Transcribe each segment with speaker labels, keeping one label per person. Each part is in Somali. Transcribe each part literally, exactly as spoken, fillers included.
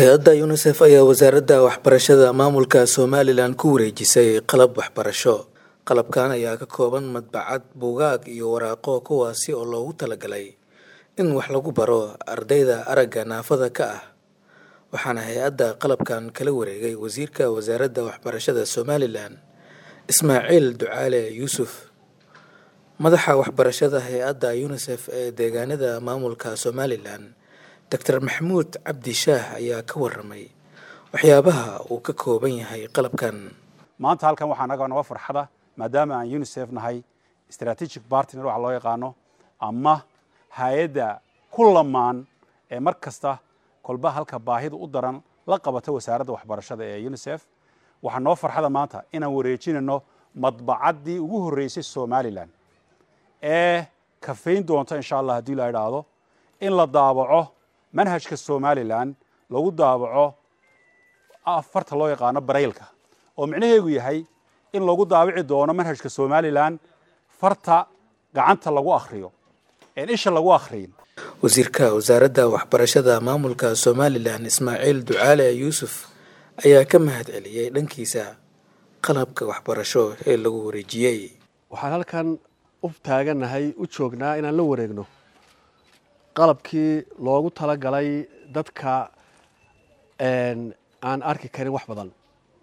Speaker 1: Hay'adda UNICEF ayaa wasaaradda waxbarashada maamulka Somaliland ku wareejisay qalab waxbarasho. Qalabkan ayaa ka kooban madbacad, buugaag iyo waraaqo kuwaasi oo loogu talagalay in wax lagu baro ardayda aragga naafada ka ah. Waxaana hay'adda qalabkan kala wareegay wasiirka wasaaradda waxbarashada Somaliland, Ismaaciil Ducaale Yuusuf. Madaxa waxbarashada hay'adda UNICEF ee deegaanada maamulka Somaliland, Doctor Maxamuud Cabdi Shaah ayaa ka warramay waxyaabaha uu ka kooban yahay qalabkan.
Speaker 2: maanta halkan waxaan naga naga farxada maadaama aan UNICEF nahay strategic partner waxa loo yaqaano ama hay'adda kullamaan ee mar kasta kolba halka baahida u daran la qabato wasaaradda waxbarashada ee UNICEF. waxaan noo farxada maanta inaan wareejinayno madbacadii ugu horeysay Somaliland ee ka fayn doonta insha Allah hadii la yiraahdo in la daabaco manhajka Somaliland lagu daabaco afarta loo yaqaano Braille-ka oo micnaheedu yahay in lagu daabici doono manhajka Somaliland farta gacanta lagu akhriyo ee isha lagu akhriyin.
Speaker 1: Wasiirka wasaaradda waxbarashada maamulka Somaliland, Ismaaciil Ducaale Yuusuf, ayaa ka mahadceliyay dhankiisa qalabka waxbarasho ee lagu wareejiyay.
Speaker 3: waxaan halkan u taaganahay u joognaa inaan la wareegno qalabkii loogu talagalay dadka een aan arki karin wax badan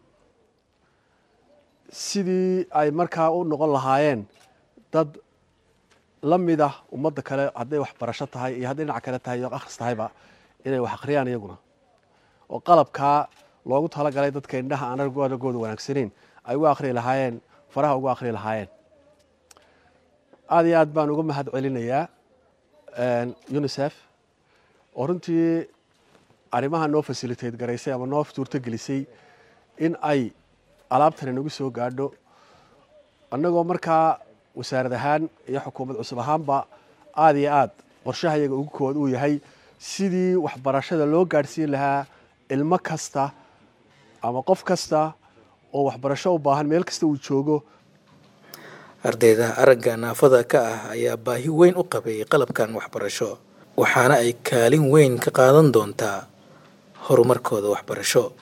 Speaker 3: sidii ay markaa u noqon lahaayeen dad la mid ah ummadda kale hadday waxbarasho tahay iyo hadday dhinac kale tahay iyo akhris tahayba inay wax akhriyaan iyaguna oo qalabkaa loogu talagalay dadka indhaha aan aragooda wanaagsaneyn ay ugu akhri lahaayeen faraha ugu akhri lahaayeen. aad iyo aad baan uga mahad celinayaa UNICEF oo runtii arrimaha noo facilitate garaysay ama noo suurto gelisay in ay alaabtan nagu soo gaadho annagoo markaa wasaarad ahaan iyo xukuumad cusub ahaanba aad iyo aad qorshahayaga ugu kood uu yahay sidii waxbarashada loo gaadhsiin lahaa ilmo kasta ama qof kasta oo waxbarasho u baahan meel kasta uu joogo.
Speaker 1: ardayda aragga naafada ka ah ayaa baahi weyn u qabay qalabkan waxbarasho, waxaana ay kaalin weyn ka qaadan doontaa horumarkooda waxbarasho.